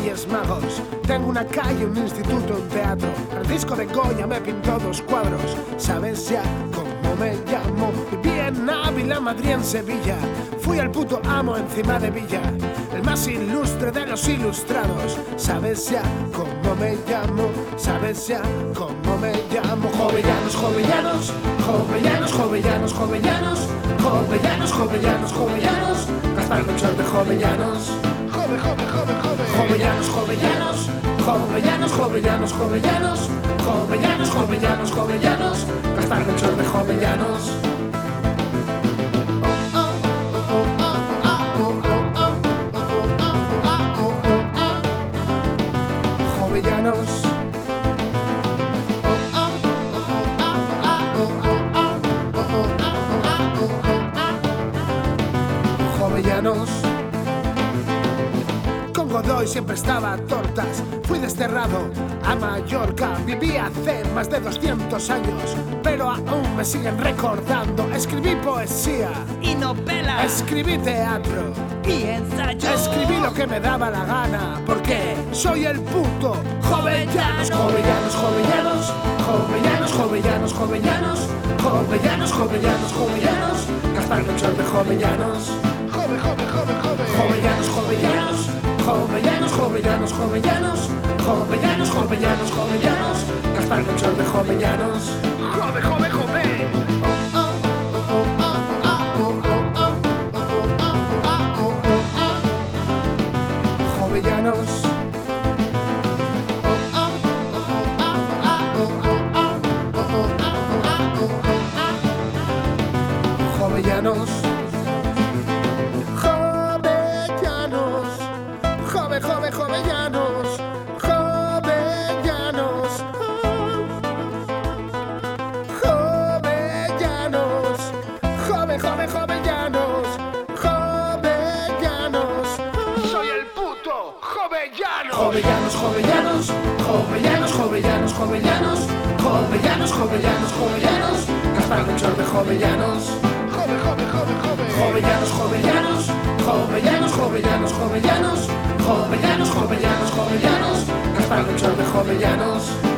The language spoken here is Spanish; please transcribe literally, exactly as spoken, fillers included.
Reyes Magos. Tengo una calle, un instituto, un teatro. Francisco de Goya me pintó dos cuadros. ¿Sabes ya cómo me llamo? Viví en Ávila, Madrid, en Sevilla. Fui el puto amo encima de Villa, el más ilustre de los ilustrados. ¿Sabes ya cómo me llamo? ¿Sabes ya cómo me llamo? Jovellanos, jovellanos, jovellanos, jovellanos, jovellanos, jovellanos, jovellanos, jovellanos, Gaspar Melchor de Jovellanos. Jove, jove, jove, jove. Jovellanos, jovellanos, jovellanos, jovellanos, jovellanos, jovellanos, jovellanos, jovellanos, Gaspar Melchor de Jovellanos. Jovellanos. Jovellanos. Con Godoy siempre estaba a tortas. Fui desterrado a Mallorca. Viví hace más de doscientos años, pero aún me siguen recordando. Escribí poesía y novela, escribí teatro y ensayo. Escribí lo que me daba la gana, porque soy el puto Jovellanos. Jovellanos, jovellanos, jovellanos, jovellanos, jovellanos, jovellanos, jovellanos, jovellanos, Gaspar Melchor de Jovellanos. Jove, jove, jove, jove. Jovellanos, jovellanos, jovellanos, jovellanos, jovellanos, jovellanos, jovellanos, jovellanos, Gaspar Melchor de Jovellanos. Jove, jove, jove. Jovellanos. Jovellanos. Jovellanos. Jove, jove, jovellanos. Jovellanos. Jovellanos. Jove, jove, jovellanos. Jovellanos. Soy el puto Jovellano. Jovellanos, jovellanos, jovellanos, jovellanos, jovellanos, jovellanos, jovellanos, jovellanos, Gaspar Melchor de Jovellanos. Jove, jove, jove, jove. Jovellanos, jovellanos, jovellanos, jovellanos, jovellanos, jovellanos, jovellanos, jovellanos, Gaspar Melchor de Jovellanos.